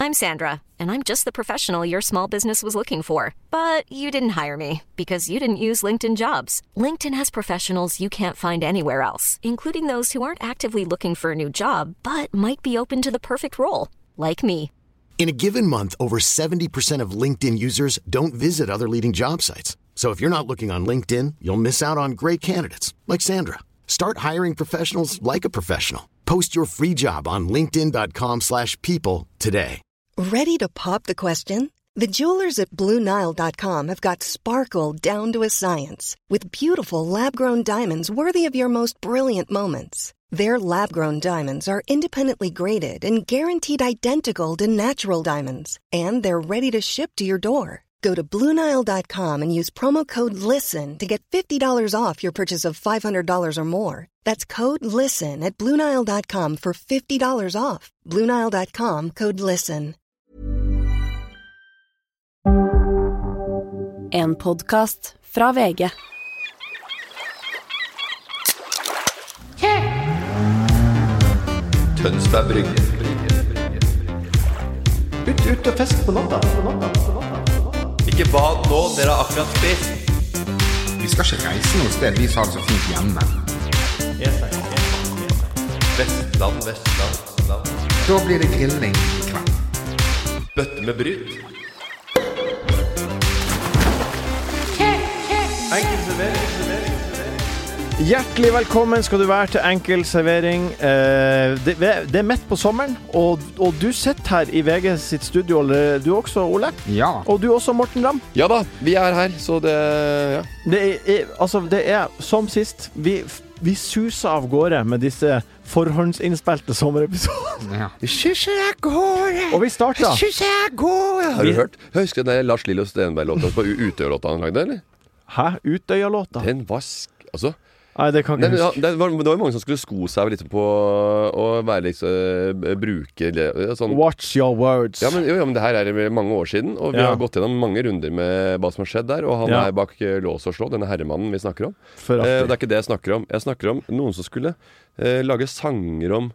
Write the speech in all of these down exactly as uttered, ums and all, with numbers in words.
I'm Sandra, and I'm just the professional your small business was looking for. But you didn't hire me because you didn't use LinkedIn Jobs. LinkedIn has professionals you can't find anywhere else, including those who aren't actively looking for a new job, but might be open to the perfect role, like me. In a given month, over seventy percent of LinkedIn users don't visit other leading job sites. So if you're not looking on LinkedIn, you'll miss out on great candidates, like Sandra. Start hiring professionals like a professional. Post your free job on linkedin.com slash people today. Ready to pop the question? The jewelers at Blue Nile dot com have got sparkle down to a science with beautiful lab-grown diamonds worthy of your most brilliant moments. Their lab-grown diamonds are independently graded and guaranteed identical to natural diamonds, and they're ready to ship to your door. Go to Blue Nile dot com and use promo code LISTEN to get fifty dollars off your purchase of five hundred dollars or more. That's code LISTEN at Blue Nile dot com for fifty dollars off. Blue Nile dot com, code LISTEN. En podcast fra V G. Tønsberg Brygge. Ut, ut og fest på natta. Ikke bad nå, dere har akkurat spist. Vi skal ikke reise noe sted, vi har det så fint hjemme. Vestland, Vestland, Vestland. Da blir det grilling i kveld. Bøtte med bryt. Enkel servering, servering, servering. Hjertelig velkommen skal du være til Enkel servering. Eh, det, det er midt på sommeren, og, og du sitter her i V G sitt studio. Du også, Ole? Ja. Og du også, Morten Ramm? Ja da, vi er her, så det, ja. Det er, altså, det er som sist. Vi, vi suser av gårde med disse forhåndsinnspilte sommerepisoder. Ja. Vi suser av gårde. Og vi startet. Vi suser av gårde. Har du hørt? Jeg husker den der Lars Lillo Stenberg-låta på Utøya-låta han lagde, eller? Hæ? Utøya-låta? Den var sk... Altså... Nei, det kan ikke den, huske. Det var, det var mange som skulle sko seg litt på å være liksom, bruke sånn. Watch your words. Ja, men, jo, ja, men det her er mange år siden, og vi ja. har gått gjennom mange runder med hva som har skjedd der, og han ja. er bak lås og slå, denne herremannen vi snakker om. Eh, det er ikke det jeg snakker om. Jeg snakker om noen som skulle eh, lage sanger om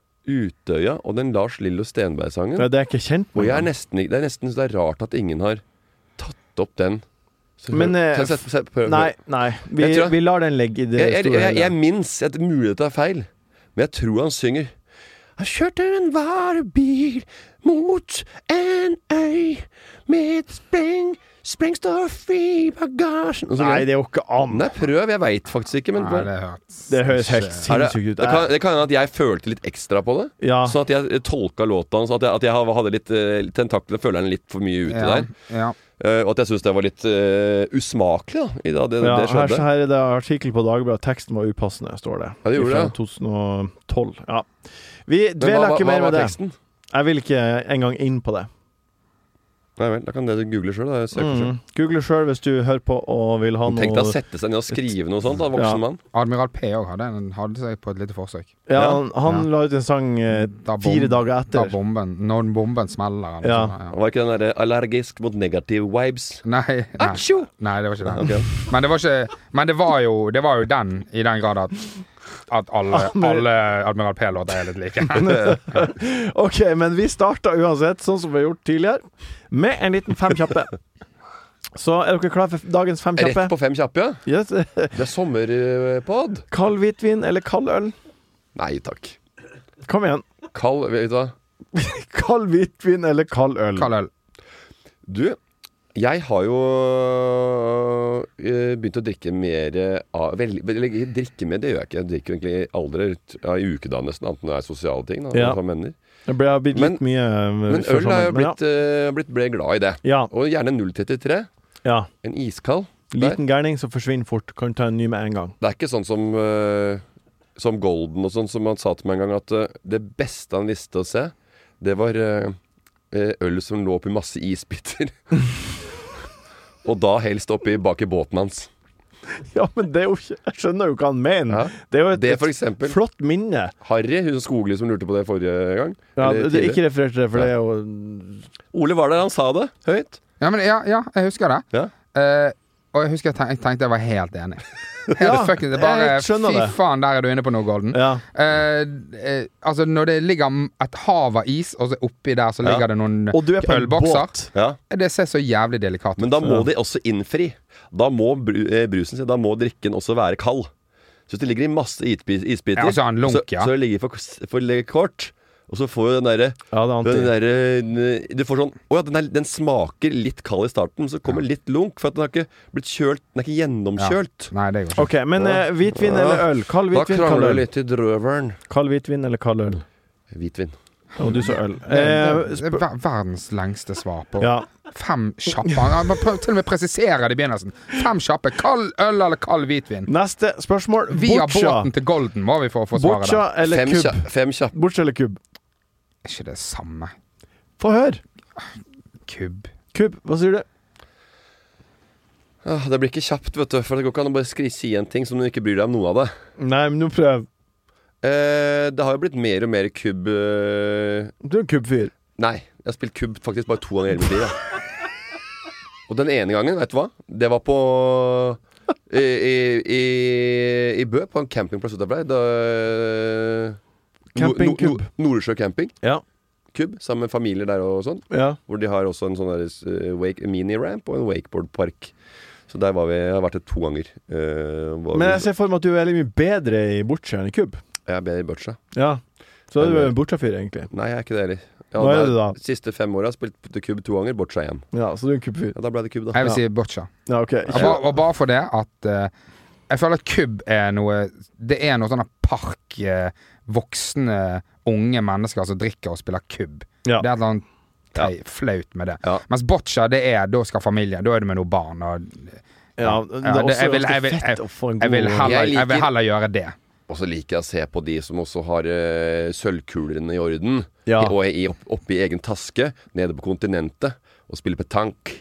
Utøya, og den Lars Lillo Stenberg-sangen. Ja, det er ikke kjent med. Og jeg er nesten, det er nesten det er rart at ingen har tatt opp den. Så, men eh, set, set, prøv, nei, nei vi, jeg, vi lar den ligge i det jeg, jeg, store jeg, jeg minns, jeg mulighet er feil, men jeg tror han synger Jeg kjørte en varebil mot en øy med spreng sprengstoff i bagasjen. Nei, det er jo ikke an. Nei, prøv, jeg vet faktisk ikke, men nei, det, hørt. Det høres helt sinnssykt ut. Det kan, det kan hende at jeg følte litt ekstra på det, ja. sånn at jeg tolka låta, sånn at jeg, at jeg hadde litt uh, tentakler, føler den litt for mye ute ja. der. Ja. Uh, og at jeg synes det var litt uh, usmakelig da, i da det, ja, det skjedde. Her, her er det artikkel på Dagbladet. Teksten var upassende, står det. Ja, det gjorde det. tjuetusen tolv. Ja. Vi dveler ikke mer med det. Teksten? Jeg vil ikke engang inn på det. Nei vel, da kan det du google selv da, søke mm. selv. Google selv hvis du hører på og vil ha noe. Tenk deg å sette seg ned og skrive noe sånt da, voksen ja. mann. Admiral P også hadde, hadde seg på et lite forsøk. Ja, han, han ja. la ut en sang eh, bom, fire dager etter. Da bomben, når bomben smeller. Ja. Sånn, ja. Var ikke den der allergisk mot negative vibes? Nei, nei, nei, det var ikke den. Okay. Men det var ikke, men det var jo, det var jo den, i den grad at at alle, alle Admiral P-låter er litt like. Ok, men vi starter uansett, sånn som vi har gjort tidligere, med en liten fem kjappe. Så er dere klare for dagens fem kjappe? Rett på fem kjappe, ja. Yes. Det er sommerpod. Kald hvitvin eller kald øl? Nei, takk. Kom igjen. Kald, vet du hva? Kald hvitvin eller kald øl? Kald øl. Du, jeg har jo uh, begynt å drikke mer av vel, eller, drikke mer, det gjør jeg ikke. Jeg drikker egentlig aldri ja, i ukedag nesten, annet enn det er sosiale ting da, ja. Det ble blitt litt mye Men øl har jeg blitt, uh, blitt ble glad i det ja. Og gjerne null komma trettitre ja. En iskald liten gærning som forsvinner fort. Kan ta en ny med en gang. Det er ikke sånn som uh, som Golden og sånn, som han sa til meg en gang, at uh, det beste han visste å se, det var uh, øl som lå oppi masse isbiter og da helst oppi bak i båten hans. Ja, men det er jo ikke, jeg skjønner jo hva han mener. Ja. Det er jo et, det for eksempel, et flott minne. Harry, hun Skogli som lurte på det forrige gang. Ja, det er ikke referert til det, for ja. det er jo... Ole var der, han sa det høyt. Ja, men ja, ja jeg husker det. Ja. Uh, og jeg husker jeg tenkte, jeg tenkte jeg var helt enig. Helt Ja, fucking, det er bare, jeg skjønner fy det. faen, der er du inne på noe, Golden. Ja. Eh, eh, altså, når det ligger et hav av is, og så oppi der så ligger Ja. det noen Og du er på en ølbokser, båt. Ja. det ser så jævlig delikat ut. Men da må de også innfri. Da må bru, eh, brusen sin, da må drikken også være kald. Så hvis det ligger i masse isbit- isbiter, Ja, så har den lunk, så, ja. så det ligger for, for kort. Og så får du den derre Ja, det er anti. den derre- Du får sånn Å ja, den, er, den smaker litt kald i starten, så kommer litt lunk, for at den har ikke blitt kjølt. Den er ikke gjennomkjølt. Nei, det går ikke. Ok, men eh, hvitvin eller øl? Kald Da hvitvin, kald krangler du øl. litt i drøveren. Kald hvitvin eller kald øl? Hvitvin. Og du sa øl. Det, Eh, det, det spør- er ver- verdens lengste svar på ja. fem kjappe. Han må prøve- til og med presisere det i begynnelsen. Fem kjappe. Kald øl eller kald hvitvin? Neste spørsmål. Via Boccia. båten til Golden må vi få få svaret Boccia der. eller Fem, kubb? kjapp, fem kjapp. Boccia eller kubb? Er ikke det samme? Få høre. Kubb. Kubb, hva sier du? Ah, det blir ikke kjapt, vet du. For det går ikke an å bare skri, si en ting som du ikke bryr deg om noe av det. Nei, men nå prøv. Eh, det har jo blitt mer og mer kubb eh, Du er en kubbfyr. Nei, jeg har spilt kubb faktisk bare to ganger i hele mitt liv. Ja. Og den ene gangen, vet du hva? Det var på I, i, i, i Bø, på en campingplass utenfor der. Da, Campingkubb. Nord- Nordsjø camping. Ja. Kubb, sammen med familier der og sånn. Ja. Hvor de har også en sånn der, eh, wake, mini-ramp og en wakeboardpark. Så der var vi, jeg har vært det to ganger. Eh, var Men vi- jeg ser for meg at du er veldig mye bedre i Boccia enn i kubb. Jeg er bedre i boccia. Ja. Så er du en Boccia-fyr, egentlig. Nei, jeg er ikke det heller. Ja, Hva er det du da? De siste fem åra har jeg spilt kubb to ganger, boccia igjen. Ja, så du er en kubbfyr. Ja, da ble det kubb, da. Jeg vil Ja. si boccia. Ja, ok. Og bare, og bare for det at eh, jeg føler at kubb er noe Det er noe sånne park eh, voksne, unge mennesker som drikker og spiller kubb. Ja. Det er et eller annet tei, flaut med det. Ja. Mens boccia, det er da skal familien. Da er det med noen barn. Og, Ja, det er Ja, det- også jeg vil- ganske jeg vil- fett å få en jeg, vil god heller, Jeg liker- jeg vil heller gjøre det. Og så liker jeg å se på de som også har uh, sølvkulene i orden. Ja. I, og i, opp, oppi egen taske, nede på kontinentet, og spiller petanque.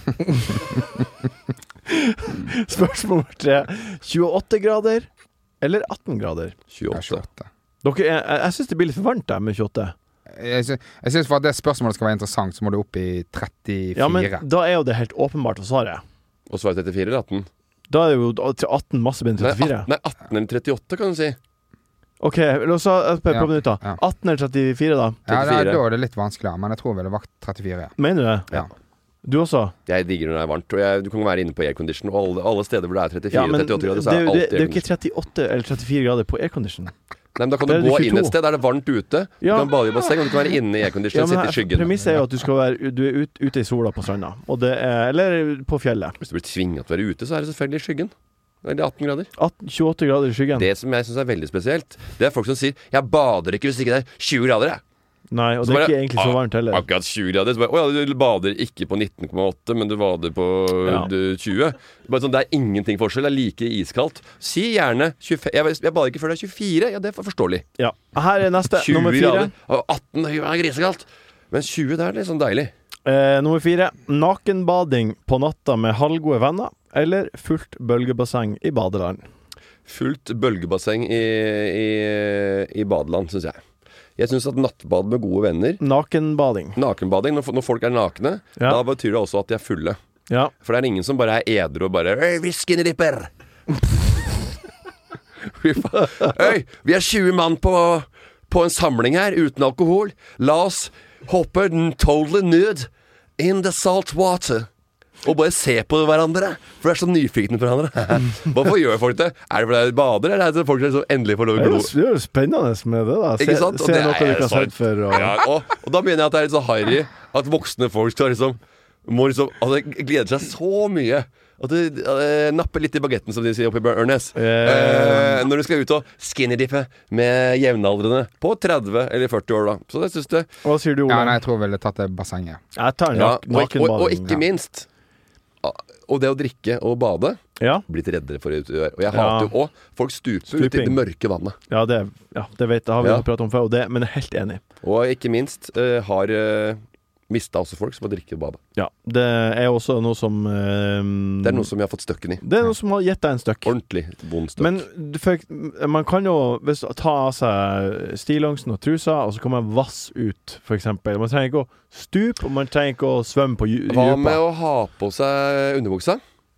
Spørsmål nummer tre. tjueåtte grader eller atten grader? Ja, tjueåtte. tjueåtte. Dere, jeg jeg, jeg syns det blir litt for varmt der med tjueåtte. Jeg, sy jeg synes for at det spørsmålet skal være interessant, så må du opp i trettifire. Ja, men da er jo det helt åpenbart hva svaret er. Og så var det trettifire eller atten? Da er det jo atten masse bedre Nei, enn trettifire. atten, nei, atten eller trettiåtte, kan du si. Ok, la oss ha- prøve Ja, på nytt, da. ja. atten eller trettifire, da? Ja, da, trettifire. da er det litt vanskeligere, men jeg tror jeg ville valgt trettifire. Mener du det? Ja. Du også? Jeg digger når det er varmt. Og jeg, du kan være inne på aircondition, og alle, alle steder hvor det er trettifire Ja, men det, trettiåtte grader, det, så er det, det det alltid er jo ikke aircondition. trettiåtte eller trettifire grader på aircondition. Nei, men da kan Det du er gå det inn et tjueto. sted der det er varmt ute. Du Ja. kan bade i basseng, og du kan være inne i aircondition Ja, og men sitte i her- skyggen. Premisset er jo at du skal være du er ut, ute i sola på stranda. Og det er, eller på fjellet. Hvis du blir tvinget til å være ute, så er det selvfølgelig i skyggen. Eller atten grader. atten, tjueåtte grader i skyggen. Det som jeg syns er veldig spesielt, det er folk som sier 'jeg bader ikke hvis ikke det er tjue grader', jeg. Nei, og Så det er bare, ikke egentlig så ah, varmt heller. Akkurat tjue grader. Så bare, å ja, du bader ikke på nitten komma åtte, men du bader på Ja. du, tjue. Bare sånn, det er ingenting forskjell. Det er like iskaldt. Si gjerne tjuefem. Jeg, jeg bader ikke før det er tjuefire. Ja, det er for forståelig. Ja. Her er neste. tjue Nummer fire. grader. Og atten er grisekaldt. Men tjue, det er litt sånn deilig. Eh, nummer fire. Nakenbading på natta med halvgode venner, eller fullt bølgebasseng i badeland? Fullt bølgebasseng i, i, i badeland, syns jeg. Jeg syns at nattbad med gode venner, Nakenbading. nakenbading, når, når folk er nakne, Ja. da betyr det også at de er fulle. Ja. For det er ingen som bare er edru og bare «Øy, vi skinny-dipper!» Fy faen. Øy, vi er tjue mann på, på en samling her uten alkohol. La oss hoppe n- totally nude in the salt water. Og bare se på hverandre. For det er så nyfikne på hverandre. Hvorfor gjør folk det? Er det fordi de bader, eller er det fordi folk som endelig får lov Det å er glo? jo det er jo spennende med det, da. Se, Ikke sant? Og se det noe er du ikke har så- sett før. Og, Ja, og, og da mener jeg at det er litt så harry at voksne folk skal liksom må liksom altså, gleder seg så mye. At du eh, napper litt i bagetten, som de sier oppe i Ørnes. Eh, når du skal ut og skinny-dippe med jevnaldrende på tretti eller førti år, da. Så det syns jeg. Hva sier du, Ole? Ja, nei, jeg tror jeg ville tatt det bassenget. Jeg tar Ja, nak og, og, og nakenbading. ikke minst Og det å drikke og bade. Ja. Blitt reddere for det ute. Og jeg Ja. hater jo òg folk stuper ut i Stuping. det mørke vannet. Ja, det, ja, det vet jeg, har vi Ja. jo pratet om før, og det, men jeg er helt enig. Og ikke minst eh, har uh, mista også folk som har drikket og bada. Ja, det er også noe som eh, Det er noe som jeg har fått støkken i. Det er noe som har gitt deg en støkk. Ordentlig vond støkk. Men du, for, man kan jo hvis, ta av seg stillongsen og trusa, og så kan man vasse ut, for eksempel. Man trenger ikke å stupe, og man trenger ikke å svømme på dju- Hva med dypa. å ha på seg underbuksa?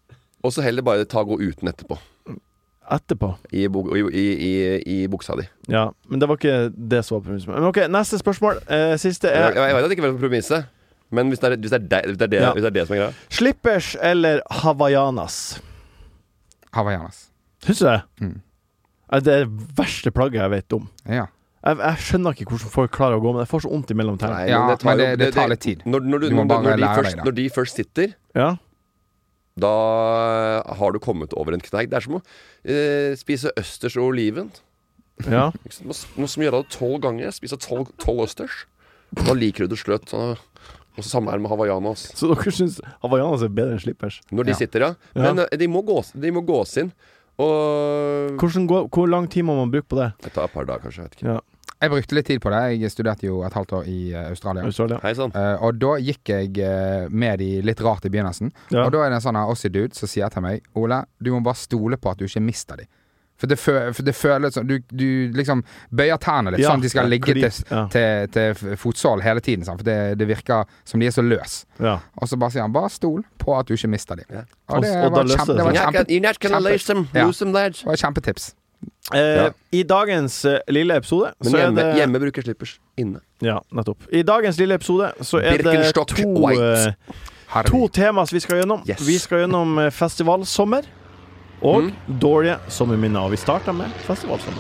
Og så heller bare ta gå uten etterpå. Etterpå? I, i, i, i, i buksa di. Ja, men det var ikke det som var premisset. Men ok, neste spørsmål. Eh, siste er Jeg, jeg vet at det ikke var premisset, men hvis det er, hvis det, er det, hvis det, er det, Ja. hvis det er det som er greia. Slippers eller hawaiianas? Hawaiianas. Syns du det? Mm. Det er det verste plagget jeg vet om. Ja. Jeg, jeg skjønner ikke hvordan folk klarer å gå med det. Jeg får så vondt imellom tennene. Nei, Ja, men det tar, men det- jo, det tar litt tid. Når, når, du, Du må når, bare når, de lære først, deg det. når de først sitter, Ja. da har du kommet over en kneik. Det er som å eh, spise østers og oliven. Ja. Ikke sant? Nå må som gjøre det tolv ganger. Spise tolv, tolv østers. Da liker du det sløtt. Så, og så samme er det med hawaiianas. Så dere syns hawaiianas er bedre enn slippers? Når de Ja. sitter, ja. Men eh, de, må gås, de må gås inn. Og Hvordan går, hvor lang tid må man bruke på det? Det tar et par dager, kanskje. Jeg vet ikke. Ja. Jeg brukte litt tid på det. Jeg studerte jo et halvt år i eh, Australia. Australia. Hei sann. Eh, og da gikk jeg eh, med de litt rart i begynnelsen. Ja. Og da er det en sånn her Aussie-dude som sier til meg Ole, du må bare stole på at du ikke mister de. For det, fø for det føles som du, du liksom bøyer tærne litt, Ja, sånn at de skal ja, ligge fordi- til, ja. til, til fotsål hele tiden. Sant? For det, det virker som de er så løs. Ja. Og så bare sier han bare stol på at du ikke mister de. Ja. Og det Og- og da var, løste kjempe, det det var seg. kjempe, You're not gonna kjempe- lose them. Ja. Lose them, lads. det var et kjempetips. Eh, Ja. I dagens eh, lille episode Men så hjemme, er det hjemme bruker slippers. Inne. Ja, nettopp. I dagens lille episode så er det Birkenstock to, White. eh, Harry. to temas vi skal gjennom. Yes. Vi skal gjennom eh, festivalsommer og Mm. dårlige sommerminner. Og vi starter med festivalsommer.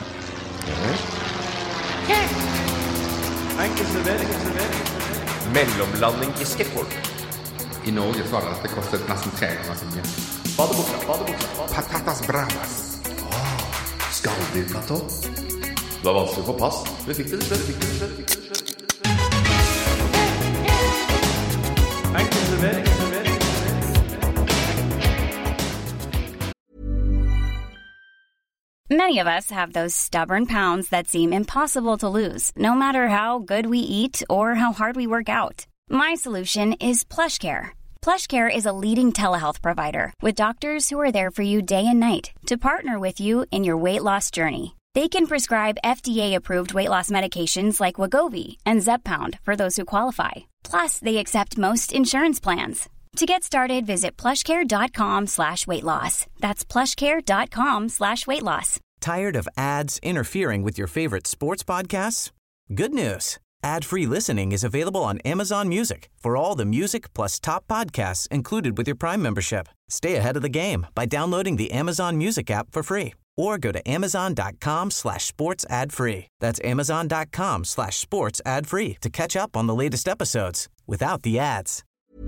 Enkel servering, servering. Mellomlanding i skateboard. I Norge så hadde dette kostet nesten tre ganger så mye. Badebuksa. Badebuksa. Patatas bravas. Skalldyrblatå. Det var vanskelig å få pass. Vi fikk det til slutt. Fikk det til slutt. Fikk det til slutt. Enkel servering, servering. Many of us have those stubborn pounds that seem impossible to lose, no matter how good we eat or how hard we work out. My solution is PlushCare. PlushCare is a leading telehealth provider with doctors who are there for you day and night to partner with you in your weight loss journey. They can prescribe F D A-approved weight loss medications like Wegovy and Zepbound for those who qualify. Plus, they accept most insurance plans. To get started, visit plushcare.com slash weight loss. That's plushcare.com slash weight loss. Tired of ads interfering with your favorite sports podcasts? Good news. Ad-free listening is available on Amazon Music for all the music plus top podcasts included with your Prime membership. Stay ahead of the game by downloading the Amazon Music app for free or go to amazon.com slash sports ad free. That's amazon.com slash sports ad free to catch up on the latest episodes without the ads.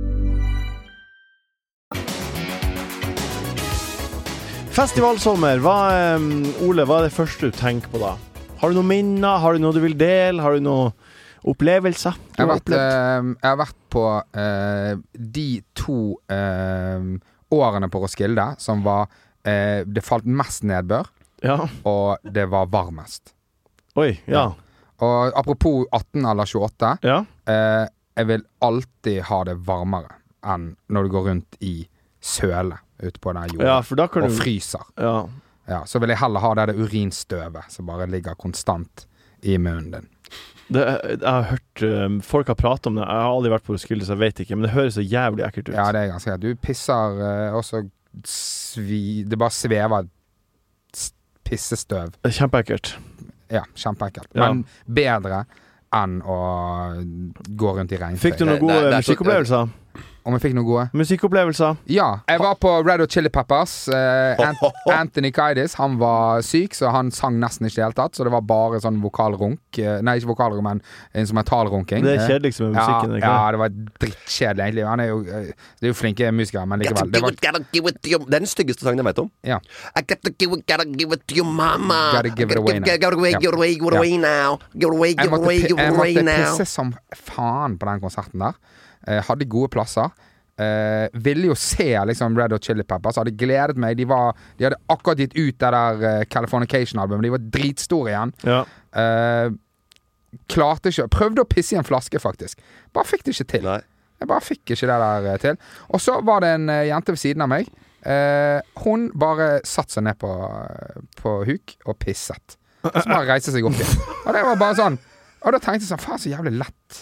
Festivalsommer. Hva, um, Ole, hva er det første du tenker på da? Har du noen minner? Har du noe du vil dele? Har du noen opplevelser du Jeg har har vært, opplevd? eh, jeg har vært på eh, de to eh, årene på Roskilde som var eh, det falt mest nedbør, Ja. og det var varmest. Oi, ja. Og apropos atten eller tjueåtte, Ja. eh, jeg vil alltid ha det varmere enn når du går rundt i søle ute på den jorden Ja, for da kan og du fryser. Ja. Ja, så vil jeg heller ha det der urinstøvet som bare ligger konstant i munnen din. Det, jeg har hørt um, folk har pratet om det. Jeg har aldri vært på Roskilde, så jeg vet ikke, men det høres så jævlig ekkelt ut. Ja, det er ganske greit. Du pisser eh, også svi... Det bare svever s- pissestøv. Det er kjempeekkelt. Ja, kjempeekkelt. Ja. Men bedre enn å gå rundt i regntøy. Fikk du noen Det- gode det er så- musikkopplevelser? Om jeg fikk noe gode? Musikkopplevelser? Ja. Jeg var på Red Hot Chili Peppers. Eh, Ant Anthony Kiedis, han var syk, så han sang nesten ikke i det hele tatt. Så det var bare sånn vokalrunk. Eh, Nei, ikke vokalrunk, men instrumentalrunking. Det er Eh, kjedeligste med musikken, Ja, ikke ja, det? det var drittkjedelig, egentlig. Han er jo, eh, det er jo flinke musikere, men likevel. Det, var, Det er den styggeste sangen jeg vet om. ja. I got to give it, gotta give it to your mama. Gotta give it away now. Gotta away, Ja. give it away, give it Ja. away now. Give it away, Jeg give it måtte, away, pi- give it jeg away måtte now. pisse som faen på den konserten der. Eh, hadde gode plasser. Eh, ville jo se liksom Red Hot Chili Peppers. Hadde gledet meg. De, var, de hadde akkurat gitt ut det der uh, Californication-albumet. De var dritstore igjen. Ja. Eh, klarte ikke Prøvde å pisse i en flaske, faktisk. Bare fikk det ikke til. Nei. Jeg bare fikk ikke det der eh, til. Og så var det en eh, jente ved siden av meg. Eh, hun bare satte seg ned på, på huk og pisset. Så bare reiste seg opp igjen. Og det var bare sånn. Og da tenkte jeg sånn, faen så jævlig lett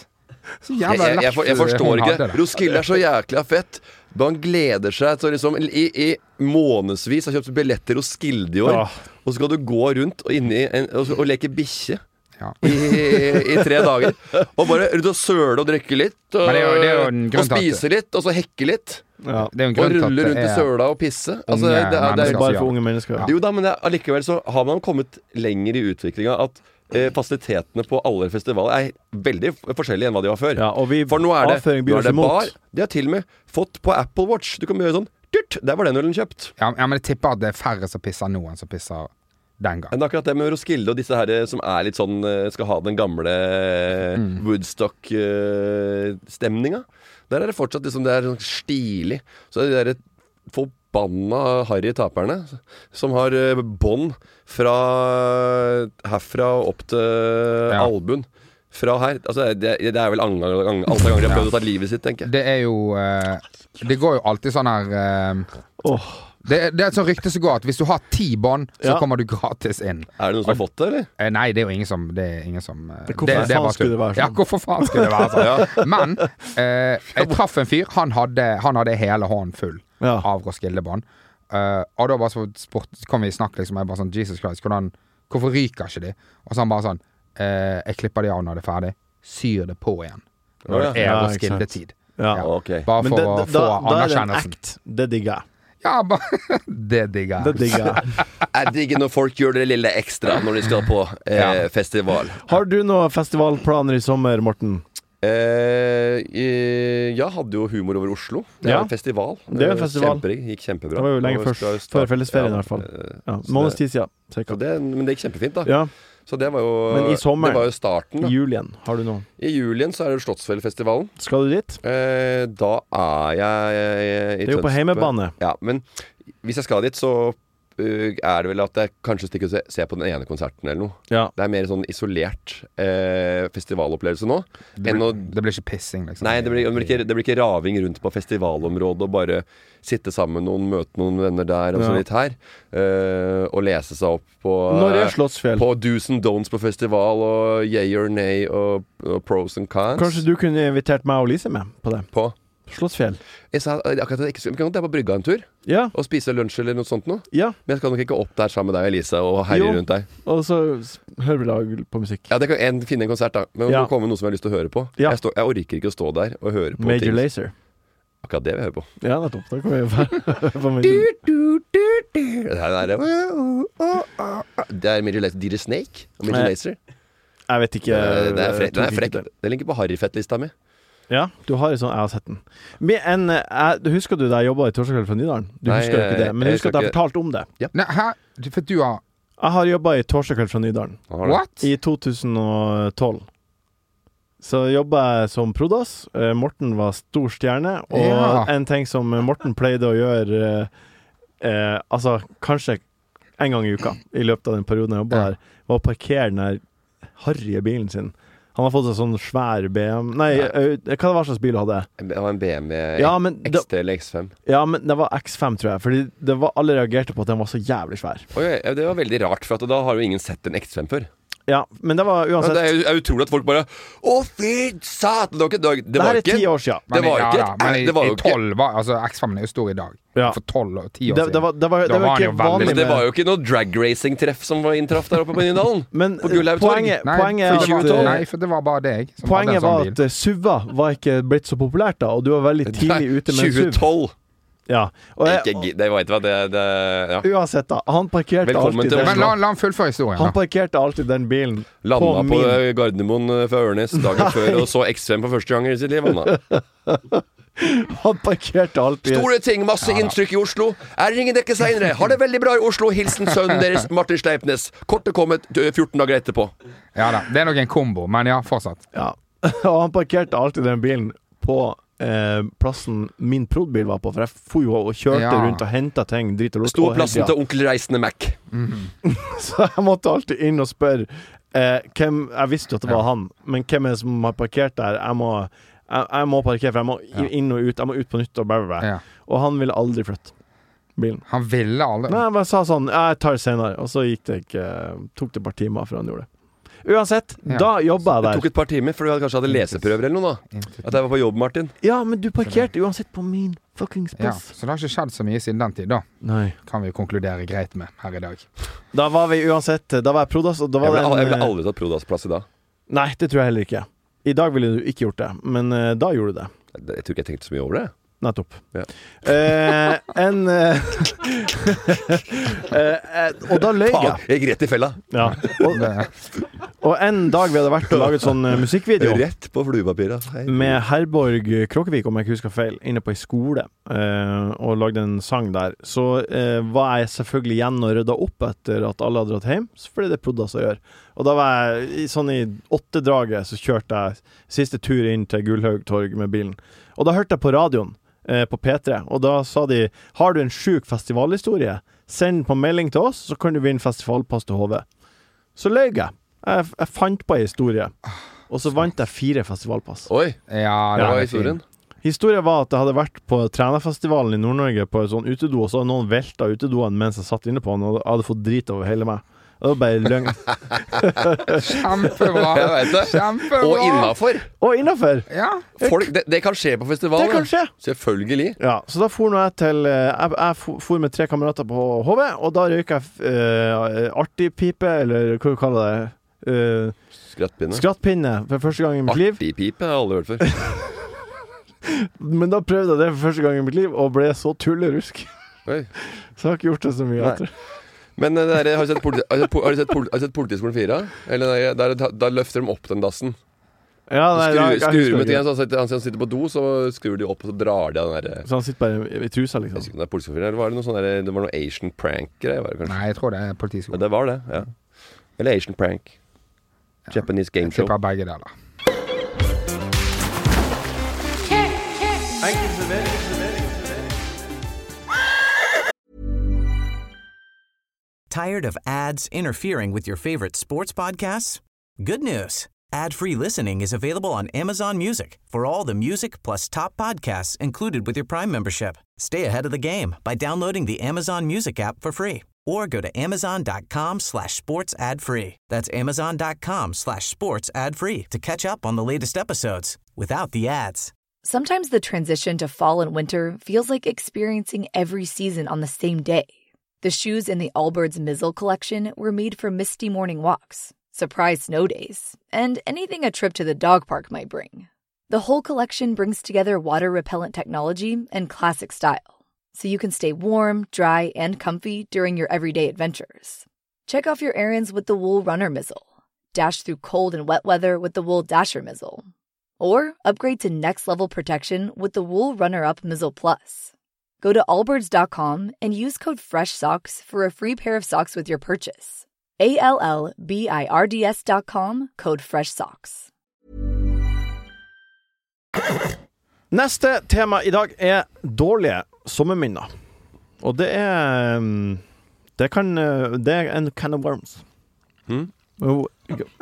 Så jævla jeg, jeg, jeg, for, jeg forstår hun hadde ikke. det. Roskilde er så jækla fett. Man gleder seg så liksom, I, i månedsvis har kjøpt billetter Roskilde i år. Åh. Og så skal du gå rundt og, inni en, og, og leke bikkje. Ja. I, I tre dager. Og bare rundt og søle og drikke litt. Og, Men det er jo- det er jo en grunn og til at- spise litt, og så hekke litt. Ja. Det er jo en Og grunn til at rulle det rundt i er søla og pisse. Altså, unge det, er- det, mennesker. er- Bare for unge mennesker. Ja. jo da, men det, er- allikevel så har man kommet lenger i utviklinga at eh, fasilitetene på alle festivaler er veldig f- forskjellige enn hva de var før. Ja, og vi For nå er det, avføring nå byr er oss det imot. bar. De har til og med fått på Apple Watch. Du kan gjøre sånn dyrt, der var den ølen kjøpt. Ja, ja, men jeg tipper at det er færre som pisser nå enn som pisser den gang. Men akkurat det med Roskilde og disse her eh, som er litt sånn eh, skal ha den gamle eh, Mm. Woodstock-stemninga. Der er det fortsatt liksom det er sånn stilig. Så er de der forbanna harry taperne som har eh, bånd fra herfra og opp til Ja. albuen. Fra her. Altså, det, det er vel alle ganger alle ganger de har prøvd å ta livet sitt, tenker jeg. Det er jo eh, Det går jo alltid sånn her eh, Åh. det, er- det er et sånt rykte som går at hvis du har ti bånd, så Ja. kommer du gratis inn. Er det noen som har fått det, eller? Eh, nei, det er jo ingen som Det er ingen som eh, Hvorfor faen bare skulle tull. det være sånn? Ja, hvorfor faen skulle det være sånn? Men eh, jeg traff en fyr. Han hadde, han hadde hele hånden full Ja. av Roskildebånd. Uh, og da bare så sport, kom vi i snakk, liksom. Jeg bare sånn Jesus Christ, hvordan, hvorfor ryker ikke de? Og så han bare sånn eh, Jeg klipper de av når det er ferdig. Syr det på igjen. Når det er Ja, ikke sant. Roskilde-tid. Ja. Ja. Ok. Bare Men for det, å det, få da, da er det en anerkjennelsen. act. Det digger jeg. Ja, bare Det digger Det jeg. digger jeg. Jeg digger når folk gjør det lille ekstra når de skal på eh, Ja. festival. Har du noen festivalplaner i sommer, Morten? Eh, eh, jeg hadde jo Humor over Oslo. Det er Ja. en festival. Det er en Eh, festival. Kjemperig. Gikk kjempebra. Det var jo lenge Og før- skal før starte- fellesferien i ja, hvert fall. eh, Ja, så Måneds det- tid siden. cirka. så det, men det gikk kjempefint, da. Ja. Så det var jo Men i sommeren? Det var jo starten. I Da. julien, har du noe? I julien så er det jo Slottsfjellfestivalen. Skal du dit? Eh, da er jeg i Det er jo på Tønsberg. heimebane. Ja, men hvis jeg skal dit, så uh, er det vel at jeg kanskje stikker og se, ser på den ene konserten eller noe. Ja. Det er mer sånn isolert eh, festivalopplevelse nå. Det enn å blir, det blir ikke pissing, liksom. Nei, det blir, det, blir ikke, det blir ikke raving rundt på festivalområdet og bare sitte sammen med noen, møte noen venner der og så Ja. litt her. eh, og lese seg opp på Når er Slottsfjell? På do's and don'ts på festival og yay or nay og, og pros and cons. Kanskje du kunne invitert meg og Lise med på det? På Slottsfjell. Jeg sa akkurat at jeg ikke Vi kan godt dra på brygga en tur Ja. og spise lunsj eller noe sånt noe. Ja. Men jeg skal nok ikke opp der sammen med deg, Elise, og herje Jo. rundt deg. Og så s- hører vi lag på musikk. Ja, det kan en, finne en konsert, da. Men Ja. det må komme noe som jeg har lyst til å høre på. Ja. Jeg, står, jeg orker ikke å stå der og høre på Major ting. Lazer. Akkurat det vil jeg høre på. Ja, nettopp. Da kan vi jo være på Major. Det her er Det er Major Lazer. D J Snake og Major Nei. Lazer. Jeg vet ikke. Eh, Det er frekk. Den tok er ikke frekk. det. Den ligger på Harryfett-lista mi. Ja, du har en sånn. Jeg har sett den. Men en, eh, jeg, du husker du da jeg jobba i Torsdagskveld fra Nydalen? Du Nei, husker jo ikke det, men jeg jeg husker at jeg husker ikke- fortalte om det. Nei, hæ? Du- For du har Jeg har jobba i Torsdagskveld fra Nydalen Har det. What? i to tusen og tolv. Så jobba jeg som prodas. Eh, Morten var stor stjerne, og Ja. en ting som Morten pleide å gjøre eh, eh, altså kanskje en gang i uka i løpet av den perioden jeg jobba Ja. her, var å parkere den der harrige bilen sin. Han har fått en sånn svær B M Nei, Ja. ø, hva det var slags bil hadde jeg? Det var en B M W Ja, men det, X T eller X fem. ja, men det var X fem, tror jeg. Fordi det var, alle reagerte på at den var så jævlig svær. Oi, ja, det var veldig rart, for at da har jo ingen sett en X fem før. Ja, men det var Ja, uansett det er jo er utrolig at folk bare Å, fy satan! Det var ikke Det, var- det Det var her er ikke ti år siden. Det var ja, ikke da, et- men i, det var jo i ikke- tolv var Altså, X fem er jo stor i dag. Ja. For tolv og ti år Det, siden. det var, det var, det Da var var han ikke jo veldig- vanlig Men det med var jo ikke noe drag racing-treff som var inntraff der oppe på Nydalen. Men på Gullhaug torg. poenget, Nei, poenget for er det var, at eh, nei, for det var bare deg som Poenget hadde var en at sånn bil. eh, SUV-er var ikke blitt så populært da, og du var veldig tidlig ute med en SUV. tjue tolv. Ja. Og jeg, Ikke gi- Det vet du hva, det, det ja. uansett, da. Han parkerte Velkommen alltid til den, Men la, la han fullføre historien, Han da. parkerte alltid den bilen Landa på på, min Gardermoen eh, fra Ørnes dagen før og så X fem for første gang i sitt liv. Han, da. Han parkerte alltid Store ting, masse inntrykk i Oslo. Jeg ringer dere seinere. Har det veldig bra i Oslo. Hilsen sønnen deres, Martin Sleipnes. Kortet kommer t- fjorten dager etterpå. Ja da. Det er nok en kombo, men ja, fortsatt. Ja. Og han parkerte alltid den bilen på eh, plassen min prod-bil var på, for jeg for jo og kjørte Ja. rundt og henta ting. Drit og lort. Sto og plassen hele til tida. onkel Reisende Mac. Så jeg måtte alltid inn og spørre eh, hvem Jeg visste jo at det var Ja. han, men hvem er det som har parkert der? Jeg må, jeg, jeg må parkere, for jeg må Ja. inn og ut. Jeg må ut på nytt og bla, bla, bla. Ja. Og han ville aldri flytte bilen. Han ville aldri Men jeg bare sa sånn, jeg tar det senere. Og så gikk det ikke tok det et par timer før han gjorde det. Uansett, Ja. da jobba jeg Det der. tok et par timer, for du hadde kanskje hadde leseprøver eller noe da. At jeg var på jobb, Martin. Ja, men du parkerte uansett på min fuckings Ja, plass. så det har ikke skjedd så mye siden den tid, da. Nei. Kan vi konkludere greit med her i dag. Da var vi uansett Da var jeg prodas, og da Jeg var ville det jeg ville en, aldri tatt Prodas-plass i dag. Nei, det tror jeg heller ikke. I dag ville du ikke gjort det, men eh, da gjorde du det. Jeg tror ikke jeg tenkte så mye over det. Nettopp. Ja. Eh, en eh, eh, Og da løy Faen, jeg. jeg gikk rett i fella. Ja. Og, Det, og en dag vi hadde vært og laget sånn eh, musikkvideo Rett på fluepapiret. Hei. med Herborg Kråkevik, om jeg ikke husker feil, inne på ei skole, eh, og lagde en sang der, så eh, var jeg selvfølgelig igjen og rydda opp etter at alle hadde dratt hjem, fordi det er Prodas å gjøre. Og da var jeg i, sånn i åttedraget, så kjørte jeg siste tur inn til Gullhaug torg med bilen. Og da hørte jeg på radioen, eh, på P tre, og da sa de, har du en sjuk festivalhistorie, send på melding til oss, så kan du vinne festivalpass til H V. Så løy jeg. Jeg, jeg fant på en historie, og så vant jeg fire festivalpass. Oi, ja, det den var er fin. historien. Historien var at jeg hadde vært på Trænafestivalen i Nord-Norge på et sånn utedo, og så hadde noen velta utedoen mens jeg satt inne på den, og jeg hadde fått drit over hele meg. Det var bare løgn. Kjempebra. Jeg vet det. Kjempebra. Og innenfor. Og innenfor! Ja. Folk, det, det kan skje på festival. Det kan da. skje. Selvfølgelig. Ja, så da for nå jeg til eh, Jeg, jeg for- for med tre kamerater på H V, og da røyker jeg uh, artigpipe, eller hva du kaller det? Uh, Skrattpinne. skrattpinne for første gang i mitt liv. Artigpipe har jeg aldri hørt før. Men da prøvde jeg det for første gang i mitt liv, og ble så tullerusk. Oi. Så jeg har ikke gjort det så mye Nei. etter. Men eh, det der, har du sett, politi, har du sett, har du sett, poli- har du sett Politiskolen fire? Eller der, der, der, der løfter de opp den dassen. Ja, nei, Skru, jeg- jeg skrur husker med ting, ikke. så han sitter, han sitter på do, så skrur de opp, og så drar de av den der. Så han sitter bare i, i trusa, Jeg liksom. husker ikke om det er Politiskolen fire, eller var det noe sånn der, det var noe Asian prank-greier, var det kanskje? Nei, jeg tror det er Ja, politiskolen. det var det, ja. Eller Asian prank. Japanese game Jeg show. tipper begge deler. Tired of ads interfering with your favorite sports podcasts? Good news. Ad-free listening is available on Amazon Music for all the music plus top podcasts included with your Prime membership. Stay ahead of the game by downloading the Amazon Music app for free or go to amazon.com slash sports ad free. That's amazon.com slash sports ad free to catch up on the latest episodes without the ads. Sometimes the transition to fall and winter feels like experiencing every season on the same day. The shoes in the Allbirds Mizzle collection were made for misty morning walks, surprise snow days, and anything a trip to the dog park might bring. The whole collection brings together water-repellent technology and classic style, so you can stay warm, dry, and comfy during your everyday adventures. Check off your errands with the Wool Runner Mizzle, dash through cold and wet weather with the Wool Dasher Mizzle, or upgrade to next-level protection with the Wool Runner-Up Mizzle Plus. Go to allbirds dot com and use code FRESHSOCKS for a free pair of socks with your purchase. A L L B I R D S dot com, code FRESHSOCKS. Neste tema i dag er dårlige sommerminner. Og det er um, Det kan uh, Det er en can of worms. Hmm? Oh, vi kan-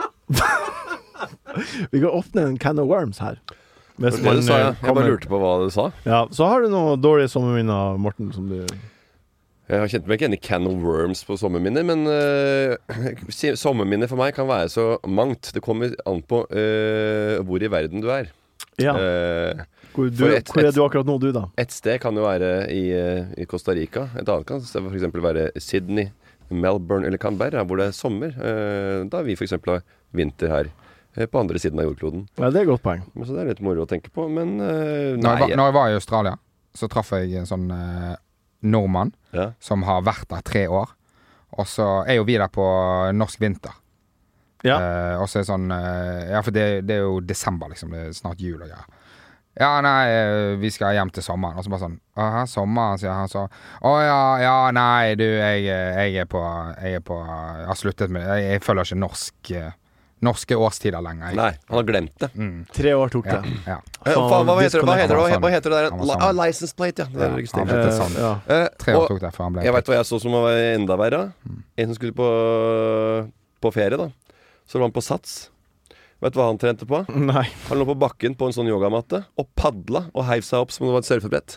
Vi kan åpne en can of worms her. Hvis Det, det sa jeg. uh, Jeg kommer- bare lurte på hva du sa. Ja, så har du noen dårlige sommerminner, Morten, som du Jeg har kjent meg ikke igjen i can of worms på sommerminner, men uh, sommerminner for meg kan være så mangt. Det kommer an på uh, hvor i verden du er. Ja. Uh, Hvor, du, for et- hvor er et- du akkurat nå, du, da? Et sted kan jo være i, uh, i Costa Rica. Et annet kan for eksempel være Sydney, Melbourne eller Canberra, hvor det er sommer. Uh, da vi for eksempel har vinter her uh, på andre siden av jordkloden. Ja, det er et godt poeng. Men så det er litt moro å tenke på, men uh, Når nei. jeg, var, når jeg var i Australia, så traff jeg en sånn eh, nordmann Ja. som har vært der tre år. Og så er jo vi der på norsk vinter. Ja. Eh, og så er det sånn eh, Ja, for det, det er jo desember, liksom. Det er snart jul og greier. Ja, nei, eh, vi skal hjem til sommeren. Og så bare sånn Å, her sommeren, sier han så. Å ja, ja, nei, du, jeg, jeg er på Jeg er på Jeg har sluttet med Jeg, jeg følger ikke norsk eh, norske årstider lenger. Jeg. Nei, han har glemt det. Mm. Tre år tok Ja, det. ja. Eh, faen, hva, heter det? Hva, heter det? Hva, hva heter det der? Han var La, sånn. ah, license plate, ja. Det er Ja, registrert. han ble Eh, sånn. ja. Eh, Tre år og tok det før han ble jeg vet hva jeg så som var enda verre. En som skulle på, på ferie, da. Så var han på Sats. Vet du hva han trente på? Nei. Han lå på bakken på en sånn yogamatte og padla og heiv seg opp som om det var et surfebrett.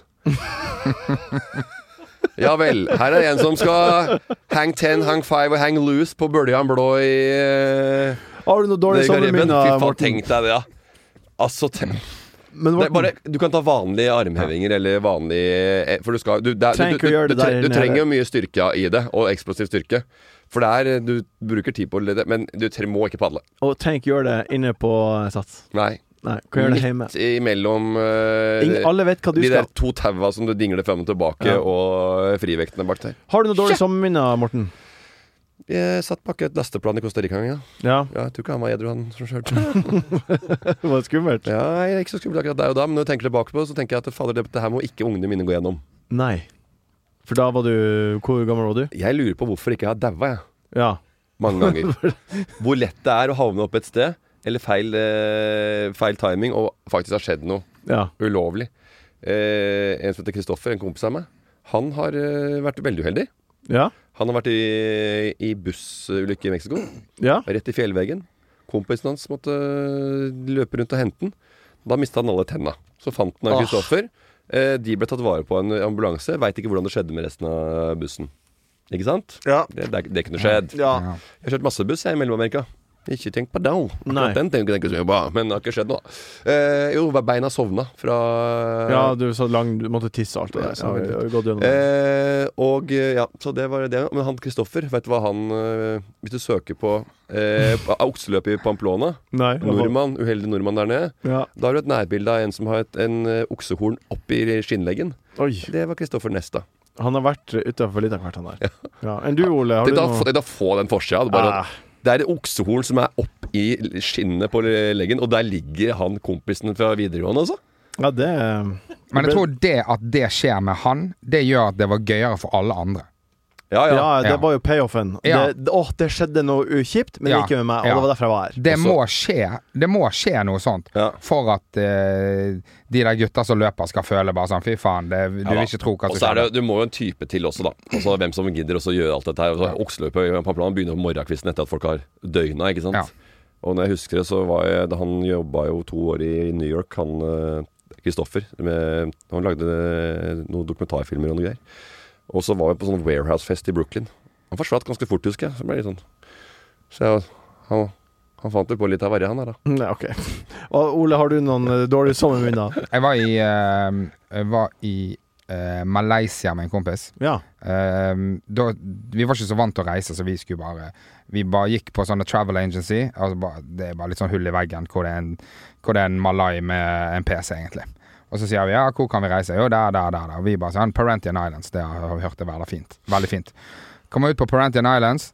Ja vel. Her er en som skal hang ten, hang five og hang loose på bøljan blå i eh, Har du noe dårlig sommerminne, Fy faen, Morten? tenk deg det, ja. Altså, tenk Men det er bare, du kan ta vanlige armhevinger eller vanlig For du skal Du, det er, Trenger du, ikke å du, gjøre du, det der du, du nede. trenger jo mye styrke i det, og eksplosiv styrke. For det er Du bruker tid på det, men du tre- må ikke padle. Og trenger ikke gjøre det inne på sats. Nei. Nei, kan gjøre det hjemme. Midt imellom uh, Ingen, alle vet hva du de skal. der to taua som du dingler frem og tilbake, Ja. og frivektene bak der. Har du noe dårlig sommerminne, Morten? Jeg satt bak et lasteplan i Costa Rica en gang, ja. Ja. ja. Jeg tror ikke han var edru, han som kjørte. Det var skummelt. Ja, jeg er ikke så skummelt akkurat der og da, men når jeg tenker tilbake på det, så tenker jeg at fader, det, det her må ikke ungene mine gå gjennom. Nei. For da var du Hvor gammel var du? Jeg lurer på hvorfor ikke jeg har daua, jeg. Ja. Mange ganger. Hvor lett det er å havne opp et sted, eller feil, eh, feil timing, og faktisk har skjedd noe Ja. ulovlig. Eh, en som heter Kristoffer, en kompis av meg, han har eh, vært veldig uheldig. Ja. Han har vært i, i bussulykke i Mexico, Ja. rett i fjellveggen. Kompisen hans måtte øh, løpe rundt og hente den. Da mistet han alle tenna. Så fant han av Åh. Kristoffer. Eh, de ble tatt vare på en ambulanse. Vet ikke hvordan det skjedde med resten av bussen. Ikke sant? Ja. Det, det, det kunne skjedd. Ja. Ja. Jeg har kjørt masse buss jeg, i Mellom-Amerika. Ikke tenk på det. Nei. Den tenker jeg ikke så mye på, men det har ikke skjedd noe. Eh, jo, beina sovna fra Ja, du sa lang Du måtte tisse alt det Ja, der. så Ja, veldig. vi har gått gjennom det. Eh, og eh, ja, så det var det. Men han Kristoffer, vet du hva han eh, Hvis du søker på eh, på okseløpet i Pamplona, Nei. nordmann, uheldig nordmann der nede, Ja. da har du et nærbilde av en som har et, en eh, oksehorn oppi skinnleggen. Oi. Det var Kristoffer Nesta. Han har vært utenfor litt av hvert, han der. Ja. Enn du, Ole? Har Det, du da, noe da få den forsida. Det, bare Ah. at det er et oksehorn som er oppi skinnet på leggen, og der ligger han kompisen fra videregående, altså. Ja, det Men jeg tror det at det skjer med han, det gjør at det var gøyere for alle andre. Ja, ja. Ja, det Ja. var jo payoffen. Ja. Det, åh, det skjedde noe ukjipt, men Ja. ikke med meg. Og Ja. det var derfor jeg var her. Det Også- må skje Det må skje noe sånt Ja. for at eh, de der gutta som løper, skal føle bare sånn fy faen, det, du Ja, vil da. ikke tro hva Og som så er det, skjer. du må jo en type til også, da. Altså Hvem som gidder også å gjøre alt dette her. Altså, Okseløpet i Pamplona begynner på morgenkvisten etter at folk har døgna, ikke sant. Ja. Og når jeg husker det, så var jeg da Han jobba jo to år i New York, han Kristoffer. Han lagde noen dokumentarfilmer og noe greier. Og så var vi på sånn Warehouse-fest i Brooklyn. Han forsvant ganske fort, husker jeg. Så ble det litt sånn Så jeg, han, han fant jo på litt av verre, han her, da. Nei, ok. Og Ole, har du noen eh, dårlige sommerminner? Jeg var i, eh, jeg var i eh, Malaysia med en kompis. Ja. Eh, da, vi var ikke så vant til å reise, så vi skulle bare Vi bare gikk på sånne travel agency. Altså bare, det er bare litt sånn hull i veggen hvor det er en, hvor det er en malai med en P C, egentlig. Og så sier vi ja, hvor kan vi reise? Jo, der, der, der. der. Og vi bare sånn Parentian Islands. Det har vi hørt er veldig fint. Veldig fint. Kommer ut på Parentian Islands.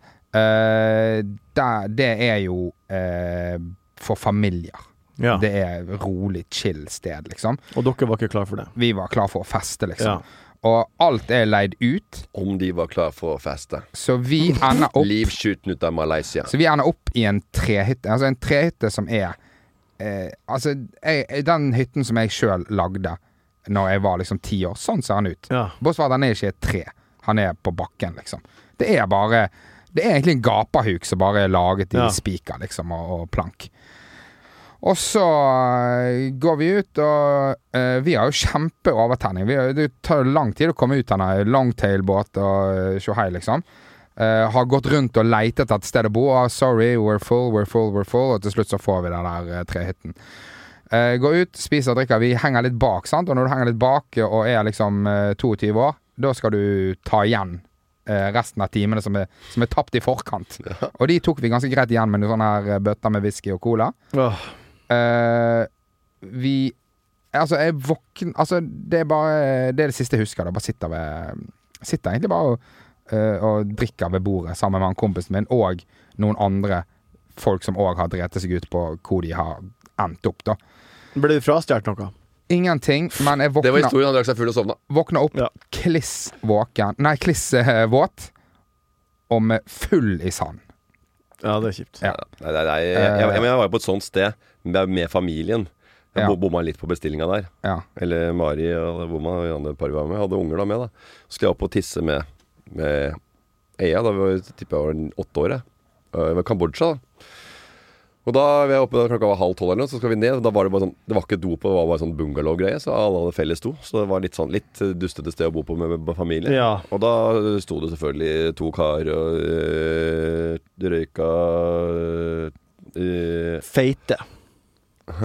Eh, der, det er jo eh, for familier. Ja. Det er rolig, chill sted, liksom. Og dere var ikke klar for det? Vi var klar for å feste, liksom. Ja. Og alt er leid ut, Om de var klar for å feste. så vi ender opp Livskjuten ut av Malaysia. Så vi ender opp i en trehytte. Altså en trehytte som er eh, Altså, jeg, den hytten som jeg sjøl lagde når jeg var liksom ti år, sånn ser han ut. Ja. Bortsett fra at han er ikke et tre. Han er på bakken, liksom. Det er bare Det er egentlig en gapahuk som bare er laget i Ja. spiker, liksom, og, og plank. Og så eh, går vi ut, og eh, vi har jo kjempeovertenning. Vi har- Det tar jo lang tid å komme ut av denne longtail-båt og tjohei, liksom. Eh, har gått rundt og leitet etter et sted å bo. Ah, sorry, we're full, we're full, we're full. Og til slutt så får vi den der eh, trehytten. Eh, går ut, spiser og drikker. Vi henger litt bak, sant? Og når du henger litt bak og er liksom eh, toogtyve år, da skal du ta igjen eh, resten av timene som er, som er tapt i forkant. Og de tok vi ganske greit igjen med noen sånne her eh, bøtter med whisky og cola. Åh. Eh, vi Altså, jeg våkner Altså, det er bare Det er det siste jeg husker. Da bare sitter ved Sitter egentlig bare og, eh, og drikker ved bordet sammen med han kompisen min og noen andre folk som òg har drept seg ut på hvor de har endt opp, da. Ble det frastjålet noe? Ingenting, men jeg Det var våkner, historien. Han drakk seg full og sovna. våkner opp Ja. kliss våken Nei, kliss eh, våt og med full i sand. Ja, det er kjipt. Ja. Nei, nei, nei, jeg, jeg, jeg, jeg var jo på et sånt sted med, med familien. Jeg Ja. bo- bomma litt på bestillinga der. Ja. Eller Mari og bomma, og de andre paret var med. Hadde unger da med, da. Så skulle jeg opp og tisse med, med Eia. Da var jeg tippa jeg var åtte år, jeg. Øh, Det var Kambodsja, da. Og da var jeg oppe da klokka var halv tolv eller noe, så skal vi ned. Og da var det bare sånn Det var ikke do på, det var bare sånn bungalow-greie, så alle hadde felles do. Så det var litt sånn litt dustete sted å bo på med, med familie. Ja. Og da sto det selvfølgelig to kar og øh, røyka øh, uh, Feite. Hæ?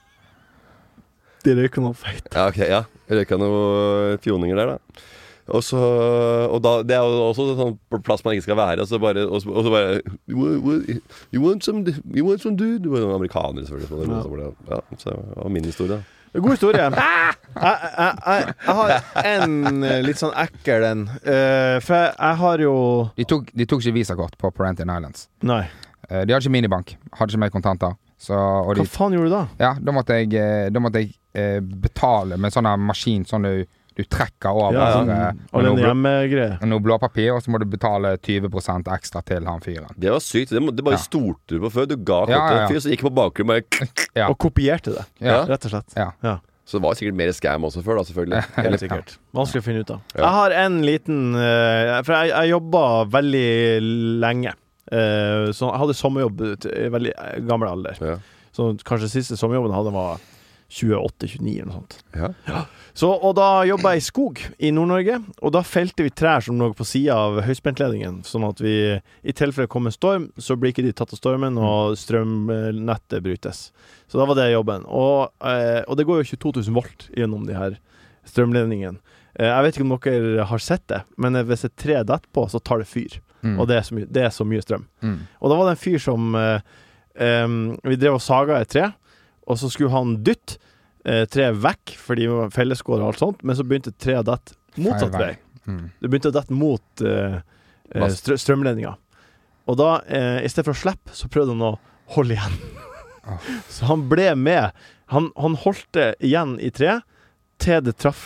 De røyker noe feite. Ja, ok, ja. Jeg røyka noen fjoninger der, da. Og så Og da, det er jo også en sånn plass man ikke skal være. Og så bare, og så, og så bare you want, you want some You want some dude? Det var noen amerikanere, selvfølgelig. Ja. Ja, så det var min historie. God historie. jeg, jeg, jeg, jeg har en litt sånn ekkel en. Uh, for jeg, jeg har jo De tok, de tok ikke visakort på Parentine Islands. Nei. Uh, de hadde ikke minibank. Hadde ikke mer kontanter. Så, og Hva de, faen gjorde du da? Ja, da måtte jeg, da måtte jeg uh, betale med sånn maskin sånn du, du trekker over. Ja, sånn, uh, og den hjemmegreie. Noe blåpapir, og så må du betale tjue prosent ekstra til han fyren. Det var sykt. Det, det bare Ja. stolte du på før. Du ga kortet Ja, ja, ja. til en fyr, så gikk på bakrommet bare Ja. Og kopierte det, Ja. rett og slett. Ja. Ja. Så det var sikkert mer scam også før, da, selvfølgelig. Helt sikkert. Vanskelig å finne ut av. Ja. Jeg har en liten uh, For jeg, jeg jobba veldig lenge. Uh, så jeg hadde sommerjobb i veldig gammel alder. Ja. Så kanskje siste sommerjobben jeg hadde var tjueåtte tjueni eller noe sånt. Ja. Ja. Så, og da jobba jeg i skog i Nord-Norge, og da felte vi trær som lå på sida av høyspentledningen, sånn at vi, i tilfelle det kom en storm, så blir ikke de tatt av stormen, og strømnettet brytes. Så da var det jobben. Og, eh, og det går jo tjueto tusen volt gjennom de her strømledningene. Eh, jeg vet ikke om dere har sett det, men hvis et tre detter på, så tar det fyr. Mm. Og det er, så mye, det er så mye strøm. Mm. Og da var det en fyr som eh, um, vi drev og saga et tre, og så skulle han dytte eh, treet vekk, fordi det var fellesgård og alt sånt, men så begynte treet å dette motsatt vei. Mm. Det begynte å dette mot eh, eh, strø strømledninga. Og da, eh, i stedet for å slippe, så prøvde han å holde igjen. Oh. Så han ble med. Han, han holdt det igjen i treet, til det traff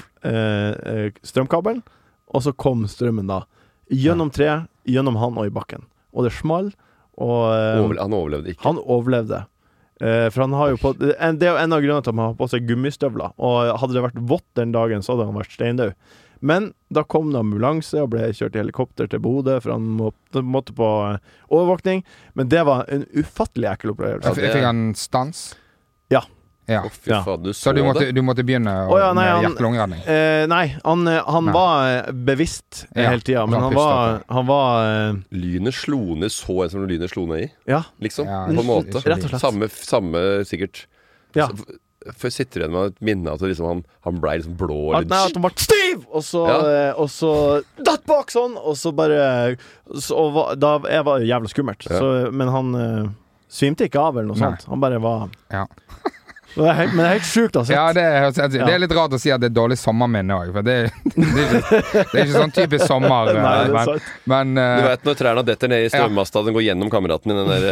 eh, strømkabelen, og så kom strømmen da gjennom treet, gjennom han og i bakken. Og det small, og eh, Overle han overlevde ikke. Han overlevde. Eh, for han har jo på en, det er jo en av grunnene til at han har på seg gummistøvler. Og hadde det vært vått den dagen, så hadde han vært steindød. Men da kom det ambulanse og ble kjørt i helikopter til Bodø, for han måtte, måtte på overvåkning. Men det var en ufattelig ekkel opplevelse. Ja, Fikk han stans? Ja. Ja. Å, fy Ja. faen, du så, Så du måtte, det? du måtte begynne å, Å, ja, nei, med han- hjerte-lungeredning? Eh, nei, han, han Nei. var bevisst eh, Ja, hele tida, men han han pustet var, han var eh, Lynet slo ned så en som lynet slo ned i, Ja. liksom. Ja, på en ikke- måte. ikke Rett og slett. Samme, samme sikkert. Ja. Så- For sitter du igjen med et minne at det liksom han, han ble liksom blå At, eller nei, at han ble stiv! Og så, Ja. eh, og så datt bak sånn, og så bare så, og va- Da jeg var det jævla skummelt. Ja. Så, men han eh, svimte ikke av eller noe Nei. sånt. Han bare var Ja. det er helt, Men det er helt sjukt, altså. Ja, det er, det er litt rart å si at det er dårlig sommerminne òg, for det, det, er ikke, det er ikke sånn typisk sommer. Nei, det er men, sant. men, Du eh, vet når trærne detter ned i strømmasta, den går gjennom kameraten min, den der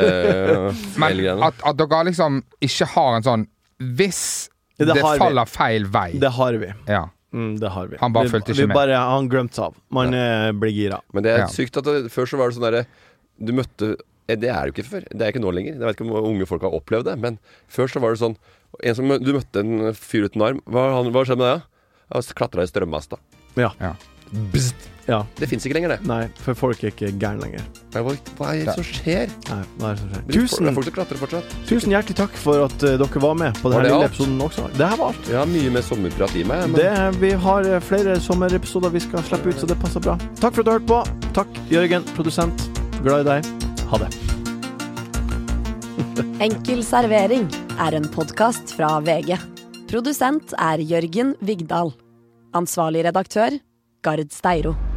uh, men at, at dere liksom ikke har en sånn Hvis Ja, det det, har vi. faller feil vei Det har vi. ja. Mm, det har vi. Han bare vi, fulgte ikke vi med. Bare, han glemte seg av. Man eh, blir gira. Men det er Ja. sykt at det, før så var det sånn derre Du møtte eh, Det er jo ikke før. Det er ikke nå lenger. Jeg vet ikke om unge folk har opplevd det, men før så var det sånn en som, Du møtte en fyr uten arm. Hva, han, hva skjedde med deg? Ja? Han klatra i strømmasta. Ja. Ja. Bzzt. ja. Det fins ikke lenger, det. Nei, for folk er ikke gærne lenger. Men Hva, hva er det som skjer? Nei, hva er det som skjer? Det er Tusen, folk som klatrer fortsatt. tusen hjertelig takk for at eh, dere var med på Var denne det lille alt? episoden også. Det her var alt. Jeg har mye mer sommerprat i meg. Men Det, vi har eh, flere sommerepisoder vi skal slippe ut, så det passer bra. Takk for at du hørte på. Takk, Jørgen, produsent. Glad i deg. Ha det. Enkel servering er en podkast fra V G. Produsent er Jørgen Vigdal. Ansvarlig redaktør, Gard Steiro.